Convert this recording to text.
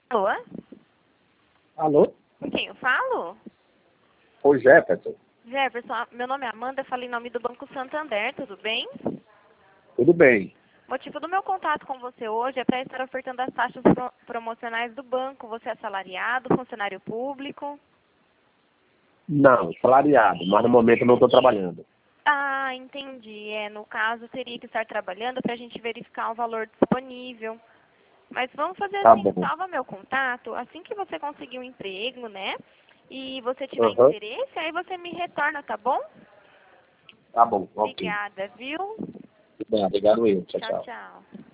Alô? Alô? Com quem eu falo? Oi, Jefferson. Jefferson, meu nome é Amanda, falei em nome do Banco Santander, tudo bem? Tudo bem? O motivo do meu contato com você hoje é para estar ofertando as taxas promocionais do banco. Você é assalariado, funcionário público? Não, salariado, mas no momento eu não estou trabalhando. Ah, entendi. No caso, teria que estar trabalhando para a gente verificar o valor disponível. Mas vamos fazer Tá assim, bom. salva meu contato, assim que você conseguir um emprego, né? E você tiver Aham. interesse, aí você me retorna, tá bom? Tá bom, ok. Obrigada, viu? Obrigado eu. Tchau, Tchau, tchau. tchau.